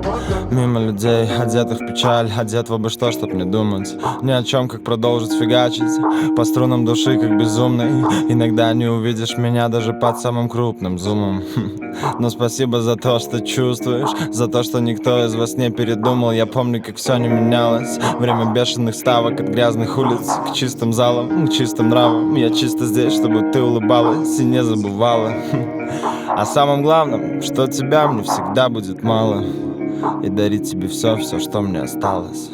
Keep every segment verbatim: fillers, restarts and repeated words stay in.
Мимо людей, одетых в печаль, одет в обо что, чтоб не думать ни о чем, как продолжить фигачить по струнам души, как безумный. Иногда не увидишь меня даже под самым крупным зумом. Но спасибо за то, что чувствуешь, за то, что никто из вас не передумал. Я помню, как все не менялось. Время бешеных ставок от грязных улиц к чистым залам, к чистым нравам. Я чисто здесь, чтобы ты улыбалась и не забывала о самом главном, что тебя мне всегда будет мало, и дарить тебе все, все, что мне осталось.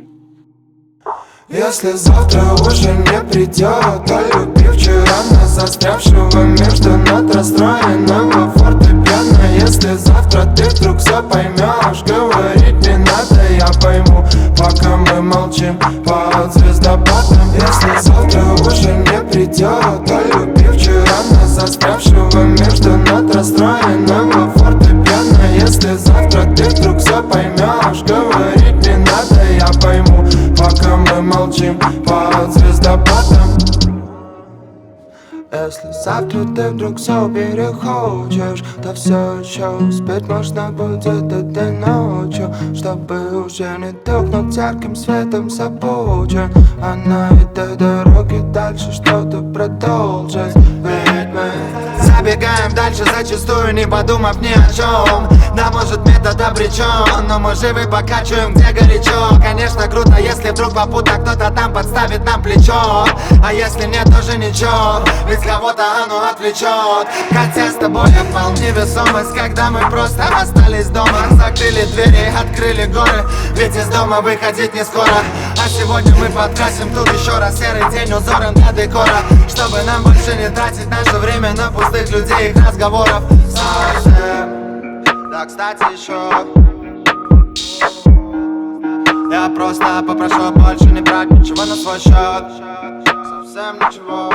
Если завтра уже не придет, то люби вчера нас, застрявшего между нот расстроенного фортепиано. Если завтра ты вдруг все поймешь, говорить не надо, я пойму, пока мы молчим под звездопадом. Если завтра уже не придет, то люби вчера нас, застрявшего между нот расстроенного фортепиано. Если завтра ты вдруг все поймешь, говорить не надо, я пойму, пока мы молчим под звездопадом. Если завтра ты вдруг все перехочешь, то все еще успеть можно будет этой ночью, чтобы уже не тухнуть ярким светом запучен, а на этой дороге дальше что-то продолжить. Ведь мы забегаем дальше, зачастую не подумав ни о чем. Да, может, метод обречен, но мы живы, покачиваем, где горячо. Конечно, круто, если вдруг попутно кто-то там подставит нам плечо. А если нет, тоже ничего, ведь кого-то оно отвлечет. Хотя с тобой я впал в невесомость, когда мы просто остались дома. Закрыли двери, открыли горы, ведь из дома выходить не скоро. А сегодня мы подкрасим тут еще раз серый день узором для декора, чтобы нам больше не тратить наше время на пустых людей и их разговоров. Совсем. Да, кстати, еще я просто попрошу больше не брать ничего на свой счет. Совсем ничего.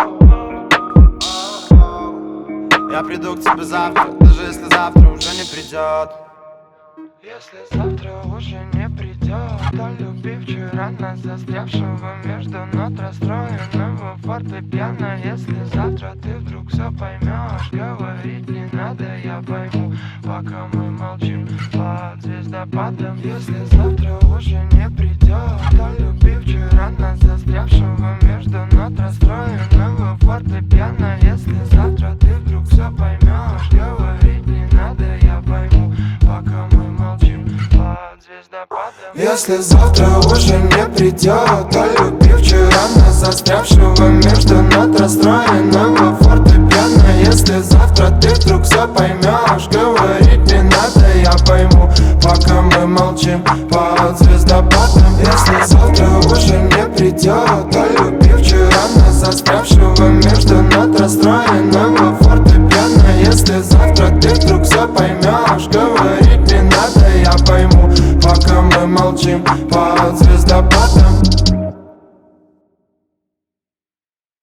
Я приду к тебе завтра, даже если завтра уже не придет. Если завтра уже не придет, то люби вчера нас, застрявшего между нот расстроенного фортепиано. Если завтра ты вдруг все поймешь, говорить не надо, я пойму, пока мы молчим под звездопадом. Если завтра уже не придет, то люби вчера нас, застрявшего между нот расстроенного фортепиано. Если завтра ты вдруг все поймешь, говорить не надо, я пойму, пока мы молчим под звездопадом. Если завтра уже не придет, то люби вчера нас, застрявшего между нот расстроенного фортепиано. Если завтра ты вдруг все поймешь, говорить не надо, я пойму, пока мы молчим под звездопадом. Если завтра уже не придет, то люби вчера нас, застрявшего между нот расстроенного фортепиано. Если завтра ты вдруг все поймешь, говорить не надо, я пойму, пока мы молчим под звездопадом.